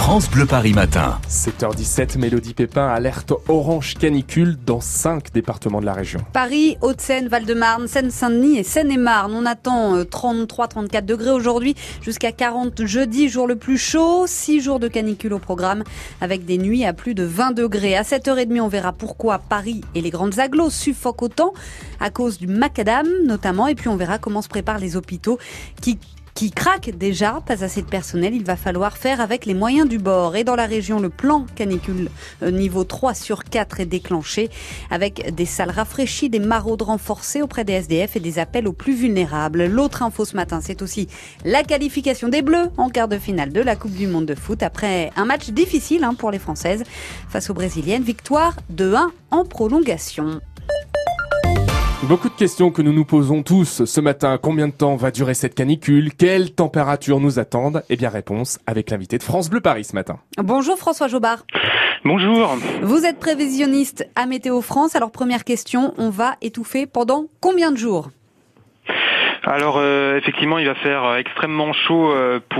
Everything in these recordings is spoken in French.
France Bleu Paris Matin. 7h17, Mélodie Pépin, alerte orange canicule dans 5 départements de la région. Paris, Hauts-de-Seine, Val-de-Marne, Seine-Saint-Denis et Seine-et-Marne. On attend 33-34 degrés aujourd'hui, jusqu'à 40 jeudi, jour le plus chaud. 6 jours de canicule au programme, avec des nuits à plus de 20 degrés. À 7h30, on verra pourquoi Paris et les grandes agglos suffoquent autant, à cause du macadam notamment. Et puis on verra comment se préparent les hôpitaux qui craquent déjà, pas assez de personnel, il va falloir faire avec les moyens du bord. Et dans la région, le plan canicule niveau 3 sur 4 est déclenché, avec des salles rafraîchies, des maraudes renforcées auprès des SDF et des appels aux plus vulnérables. L'autre info ce matin, c'est aussi la qualification des Bleus en quart de finale de la Coupe du Monde de foot, après un match difficile pour les Françaises face aux Brésiliennes. Victoire 2-1 en prolongation. Beaucoup de questions que nous nous posons tous ce matin. Combien de temps va durer cette canicule? Quelles températures nous attendent? Eh bien, réponse avec l'invité de France Bleu Paris ce matin. Bonjour François Jobard. Bonjour. Vous êtes prévisionniste à Météo France. Alors première question, on va étouffer pendant combien de jours? Alors effectivement, il va faire extrêmement chaud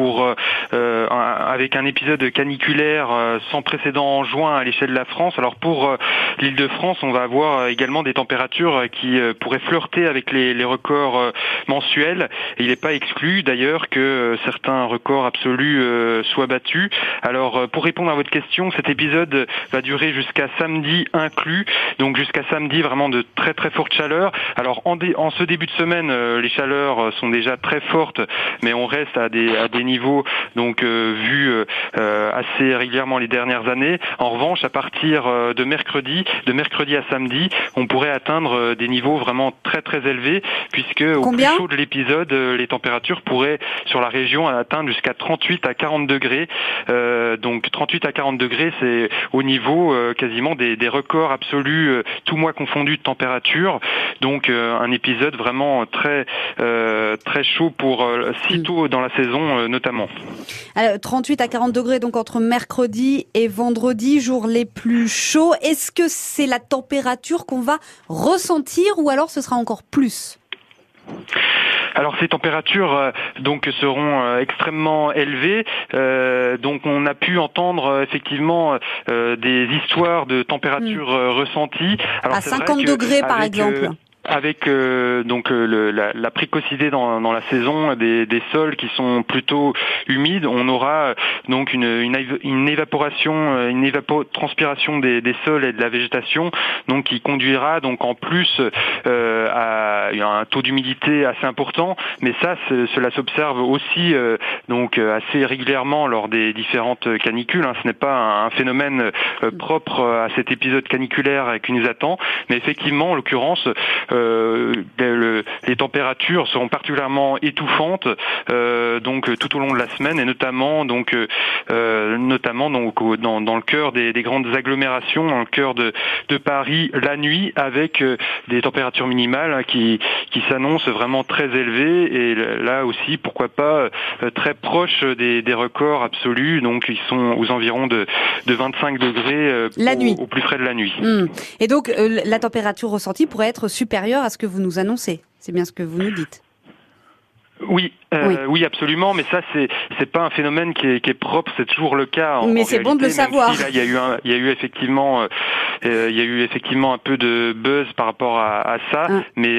avec un épisode caniculaire sans précédent en juin à l'échelle de la France. Alors pour l'Île-de-France, on va avoir également des températures qui pourraient flirter avec les records mensuels. Et il n'est pas exclu d'ailleurs que certains records absolus soient battus. Alors pour répondre à votre question, cet épisode va durer jusqu'à samedi inclus. Donc jusqu'à samedi, vraiment de très très forte chaleur. Alors en ce début de semaine, les chaleurs sont déjà très fortes, mais on reste à des niveaux donc vus assez régulièrement les dernières années. En revanche, à partir de mercredi à samedi, on pourrait atteindre des niveaux vraiment très très élevés, puisque au plus chaud de l'épisode, les températures pourraient sur la région atteindre jusqu'à 38 à 40 degrés. Donc 38 à 40 degrés, c'est au niveau quasiment des records absolus, tout mois confondu de température. Donc un épisode vraiment très chaud pour si tôt dans la saison notamment. Alors, 38 à 40 degrés donc entre mercredi et vendredi, jours les plus chauds. Est-ce que c'est la température qu'on va ressentir ou alors ce sera encore plus ? Alors ces températures donc seront extrêmement élevées. Donc on a pu entendre effectivement des histoires de températures ressenties. Alors, à 50 degrés par exemple. Avec la précocité dans la saison des sols qui sont plutôt humides, on aura donc une évaporation, une évapotranspiration des sols et de la végétation, donc qui conduira donc en plus à un taux d'humidité assez important. Mais ça, cela s'observe aussi donc assez régulièrement lors des différentes canicules. Ce n'est pas un phénomène propre à cet épisode caniculaire qui nous attend, mais effectivement, en l'occurrence, les températures seront particulièrement étouffantes donc tout au long de la semaine, et notamment dans le cœur des grandes agglomérations, dans le cœur de Paris la nuit, avec des températures minimales qui s'annoncent vraiment très élevées, et là aussi pourquoi pas très proches des records absolus, donc ils sont aux environs de 25 degrés la nuit, au plus frais de la nuit. Et donc la température ressentie pourrait être supérieure à ce que vous nous annoncez. C'est bien ce que vous nous dites. Oui, absolument, mais ça c'est pas un phénomène qui est propre, c'est toujours le cas. Mais c'est bon de le savoir. Si, là, il y a eu effectivement un peu de buzz par rapport à ça, mais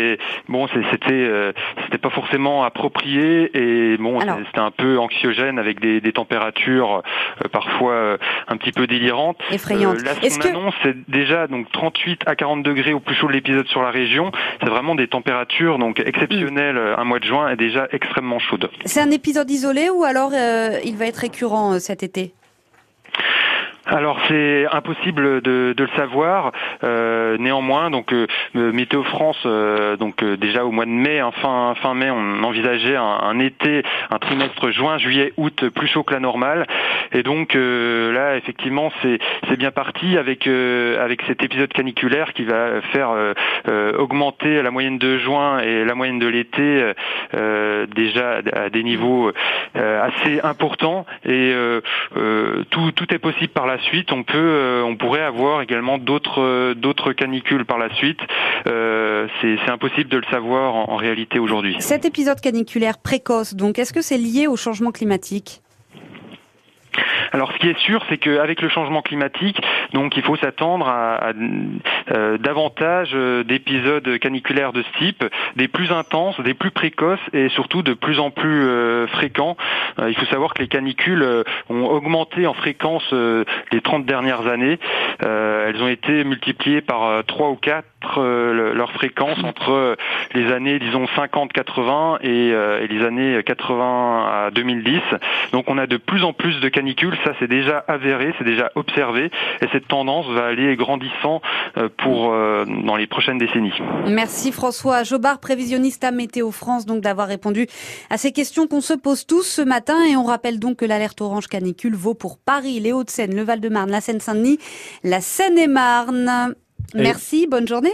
c'était pas forcément approprié, et c'était un peu anxiogène avec des températures parfois un petit peu délirantes. Effrayantes. Là, ce qu'on annonce, c'est déjà donc 38 à 40 degrés au plus chaud de l'épisode sur la région. C'est vraiment des températures donc exceptionnelles. Un mois de juin est déjà extrêmement chaude. C'est un épisode isolé ou alors il va être récurrent cet été ? Alors c'est impossible de le savoir. Néanmoins, donc Météo France, déjà au mois de mai, fin mai, on envisageait un été, un trimestre juin, juillet, août plus chaud que la normale. Et donc là, effectivement, c'est bien parti avec cet épisode caniculaire qui va faire augmenter la moyenne de juin et la moyenne de l'été déjà à des niveaux assez importants. Et tout est possible par la suite. On pourrait avoir également d'autres canicules par la suite. C'est impossible de le savoir en réalité aujourd'hui. Cet épisode caniculaire précoce, donc, est-ce que c'est lié au changement climatique ? Alors ce qui est sûr, c'est qu'avec le changement climatique, donc il faut s'attendre à davantage d'épisodes caniculaires de ce type, des plus intenses, des plus précoces et surtout de plus en plus fréquents. Il faut savoir que les canicules ont augmenté en fréquence les 30 dernières années. Elles ont été multipliées par 3 ou 4 leur fréquence entre les années, disons, 50-80 et les années 80 à 2010. Donc on a de plus en plus de canicules, ça c'est déjà avéré, c'est déjà observé, et cette tendance va aller grandissant dans les prochaines décennies. Merci François Jobard, prévisionniste à Météo France, donc d'avoir répondu à ces questions qu'on se pose tous ce matin. Et on rappelle donc que l'alerte orange canicule vaut pour Paris, les Hauts-de-Seine, le Val-de-Marne, la Seine-Saint-Denis, la Seine-et-Marne. Merci, bonne journée.